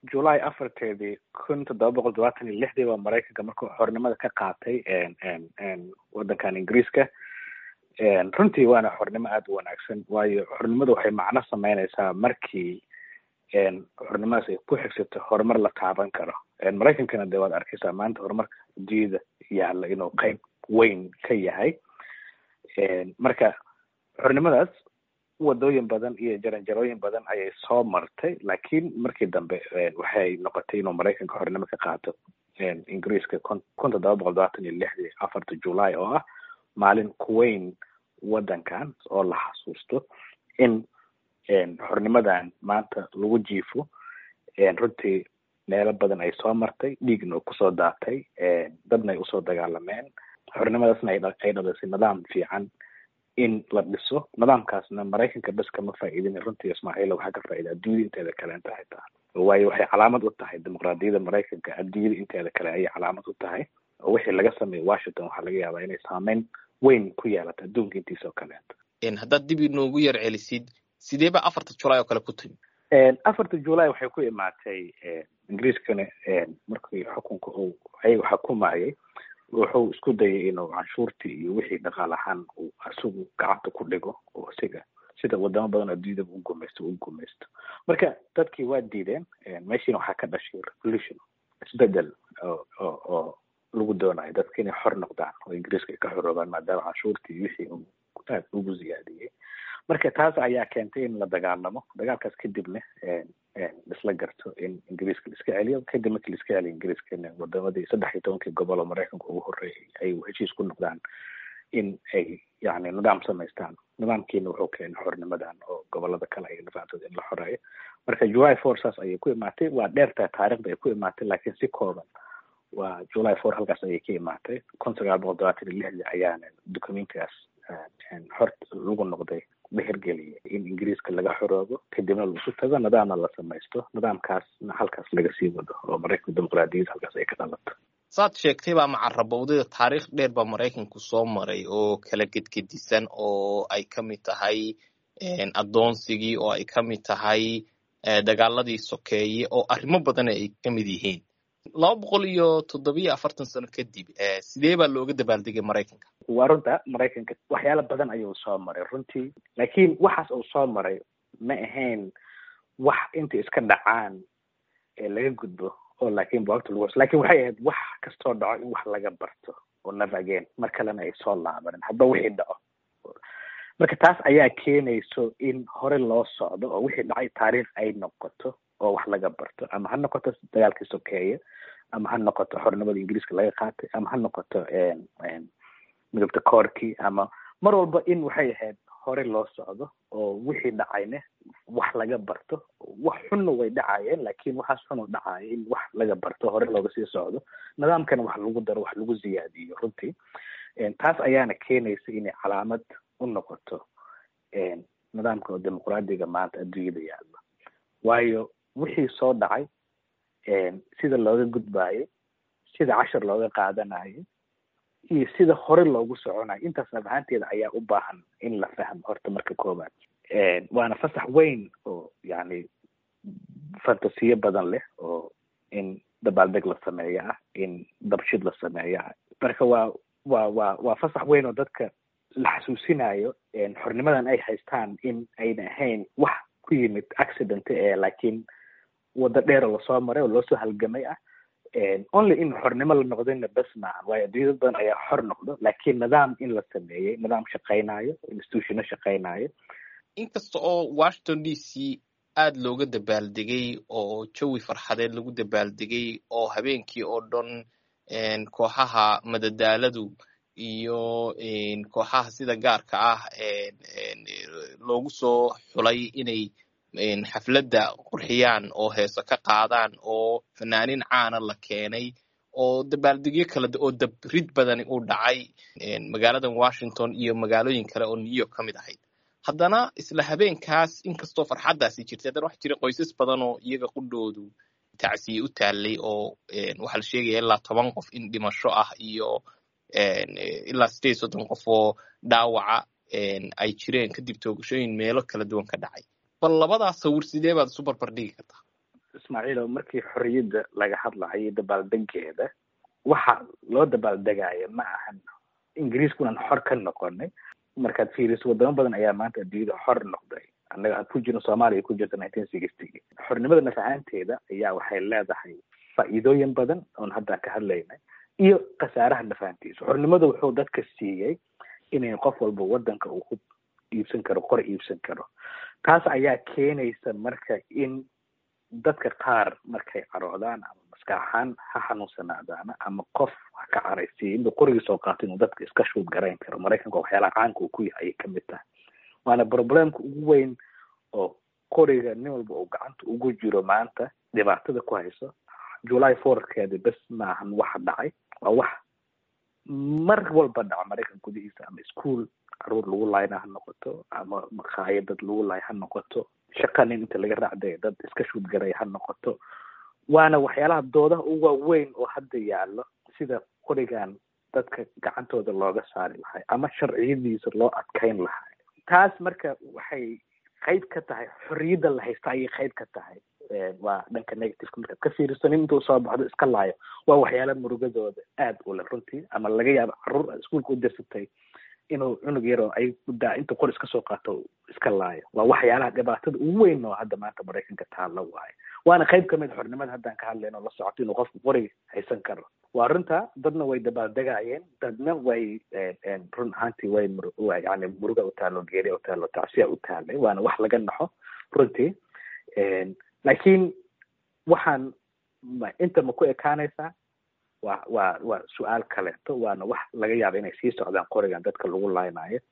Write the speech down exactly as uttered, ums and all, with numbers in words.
July afarteedii kun toddoba boqol todobaatan iyo lixdii baa Mareykanka markuu xornimada ka qaatay een een een wadankan Ingiriiska. een runtii waana xornimo aad u wanaagsan waayo xornimadu waxay macno sameynaysaa markii een xornimadaas ay ku xigsato horumar la taaban karo. een Mareykankana dee waad arkaysaa maanta horumarka adduunyada yaalla inuu qayb weyn ka yahay. een marka xornimadaas wadooyin badan iyo jaranjarooyin badan ayay soo martay laakiin markii dambe waxay noqotay inuu Mareykanka xornimo ka qaato een Ingiriiska kun toddoba boqol todobaatan iyo lixdii afarta July oo ah maalin ku weyn wadankan oo la xasuusto in een xornimadan maanta lagu jiifo een runtii meelo badan ay soo martay dhiigna oo kusoo daatay een dadna ay usoo dagaalameen xornimadaasna ay dhalisay nidaam fiican in la dhiso nidaamkaasna Mareykanka bas kama faa'iidin runtii Ismaaciil waxa ka faa'iiday adduunyada inteeda kale inta ay tahay waayo waxay calaamad u tahay dimuqraadiyadda Mareykanka adduunyada inteeda kale ay calaamad u tahay oo wixii laga sameeyay Washington waxa laga yaabaa inay saameyn weyn ku yeelato adduunka intiisa kale. in hadda dib inoogu yar celisid sidee ba afarta July oo kale ku timi een afarta July waxay ku imaatay ee Ingiriiskana een markii xukunka uu ay xukumayay wuxuu isku dayay inuu canshuurtii iyo wixii dhaqaale ahaan uu asugu gacanta ku dhigo oo siga sida wadamo badan adduunyada u gumaysto u gumaysto marka dadkii waa diideen meeshiina waxaa ka dhashay revolution isbedel oo oo lagu doonayo dadka inay xor noqdaan oo Ingiriiska ka xoroobaan maadaama canshuurtii wixii uu aad ugu ziyaadiyay marka taas ayaa keentay in la dagaalamo dagaalkaas kadibna een een isla garto in Ingiriiska iska celiyo kadib markii iska celiyo Ingiriiska wadamadii saddex iyo toban gobol oo Mareykanka ugu horeeyay ay heshiis ku noqdaan in ay yani nidaam samaystaan nidaamkiina wuxuu keenay xornimadan oo gobolada kale ay nafacdo in la xoreeyo marka July fourth ay ku imaatay waa dheerta taariikhda ay ku imaatay laakiin si kooban waa July fourth halkaas ay ka imaatay kun sagaal boqol todobaatan iyo lixdii ayaana dokumentigaas een xor lagu noqday behergeliyay in Ingiriiska laga xoroobo kadibna lagu soo tago nidaamna la samaysto nidaamkaasna halkaas laga sii wado oo Mareykanka dimuqraadiyadda halkaas ay ka dhalato. saad sheegtay baa macarabowdada taariikh dheer baa Mareykanku soo maray oo kala gedgedisan oo ay ka mid tahay een adoonsigii oo ay ka mid tahay dagaaladii sokeeye oo arrimo badan ay ka mid yihiin laba boqol iyo toddoba iyo afartan sano kadib sidee baa looga dabaaldegay Mareykanka? waa runta Mareykanka waxyaalo badan ayuu soo maray runtii laakiin waxaas uu soo maray ma ahayn wax inta iska dhacaan ee laga gudbo oo laakiin boqorta lagu laakiin waxay ahayd wax kastoo dhaco in wax laga barto oo navigate mar kalena ay soo laaban hadba wixii dhaco marka taas ayaa keenayso in hore loo socdo oo wixii dhacay taariikh ay noqoto oo wax laga barto ama ha noqoto dagaalkii sokeeye ama ha noqoto xornimada Ingiriiska laga qaatay ama ha noqoto een een midabta koorkii ama mar walba in waxay ahayd hore loo socdo oo wixii dhacayna wax laga barto wax xun way dhacayeen laakiin waxaas xun oo dhacay in wax laga barto hore looga sii socdo nidaamkana wax lagu daro wax lagu ziyaadiyo runtii een taas ayaana keenaysa inay calaamad u noqoto een nidaamka dimuqraadiga maanta adduunyada yaalla waayo wixii soo dhacay een sida looga gudbaayo sida cashar looga qaadanayo iyo sida hore loogu soconayo intaas ahaanteeda ayaa u baahan in la fahmo horta marka koobaad een waana fasax weyn oo yani fantasiyo badan leh oo in dabaaldeg la sameeyo ah in dabshid la sameeyo ah marka waa waa waa waa fasax weyn oo dadka la xasuusinayo een xornimadan ay haystaan in ayna ahayn wax ku yimid accident ee laakiin wada dheer oo soo maray oo loo soo halgamay ah een only in xornimo la noqdayna bas ma waayo adduunyada badan ayaa xor noqdo laakiin nidaam in la sameeyay nidaam shaqeynayo institution shaqeynayo inkasta oo Washington D C aad looga dabaaldegay oo jawi farxadeed lagu dabaaldegay oo habeenkii oo dhan een kooxaha madadaaladu iyo een kooxaha sida gaarka ah een loogu soo xulay inay een xafladda qurxiyaan oo heeso ka qaadaan oo fanaaniin caana la keenay oo dabaaldegyo kala oo dabrid badan u dhacay een magaalada Washington iyo magaalooyin kale oo New York kamid ahayd haddana isla habeenkaas inkastoo farxaddaasi jirtay haddana wax jira qoysas badan oo iyaga qudhoodu tacsiye u taalay oo een waxa la sheegaya ilaa toban qof in dhimasho ah iyo een ilaa sideed iyo soddon qof oo dhaawaca een ay jireen kadib toogashooyin meelo kala duwan ka dhacay bal labadaas sawir sidee baad isu barbar dhigi kartaa? ismaaciil oo markii xorriyadda laga hadlayo dabaaldegeeda waxa loo dabaaldegaayo ma ahan ingiriiskunan xor ka noqonay markaad fiiriso wadamo badan ayaa maanta adduunyada xor noqday annaga aan ku jirno soomaaliya ku jirta nineteen sixty xornimada nafacaanteeda ayaa waxay leedahay faa'iidooyin badan oon hadda ka hadlaynay iyo khasaaraha nafaantiisa xornimada wuxuu dadka siiyey inay qof walba wadanka uu ku iibsan karo qor iibsan karo taas ayaa keenaysa marka in dadka qaar markay caroodaan ama maskaxaan ha xanuunsanaadaan ama qof ha ka caraysiiyo inuu qoriga soo qaato inuu dadka iska shuud garayn karo maraykanka waxyaalaha caanka uu ku yahay ayay kamid tahay waana problemka ugu weyn oo qoriga nin walba uu gacanta ugu jiro maanta dhibaatada ku hayso july fourkeeda bes maahan waxa dhacay waa wax mar walba dhaca maraykan gudihiisa ama iskuol caruur lagu laayna ha noqoto ama makhaayad dad lagu laay ha noqoto shaqa nin inta laga raacday dad iska shuud garay ha noqoto waana waxyaalaha doodaha ugu waaweyn oo hadda yaallo sida qorigan dadka gacantooda looga saari lahay ama sharciyadiisa loo adkayn lahay taas marka waxay qayb ka tahay xorriyadda la haysta ayay qayb ka tahay waa dhanka negativeka markaad ka fiiriso nin intuu soo baxdo iska laayo waa waxyaala murugadooda aada u leh runtii ama laga yaabo carruur iskuolka u dirsatay inuu cunug yaroo ay daa intuu qor iska soo qaato iska laayo waa waxyaalaha dhibaatada ugu weyn oo hadda maanta maraykanka taalla waayo waana qayb kamid xornimada haddaan ka hadlayno la socoto inuu qofku qori haysan karo waa runta dadna way dabaaldegayeen dadna way run ahaantii way mur yani muruga u taalo geeri u taalo tacsiya u taalay waana wax laga naxo runtii laakiin waxaan inta ma ku ekaanaysaa waa waa waa su-aal kaleeto waana wax laga yaaba inay sii socdaan qorigan dadka lagu laaynayo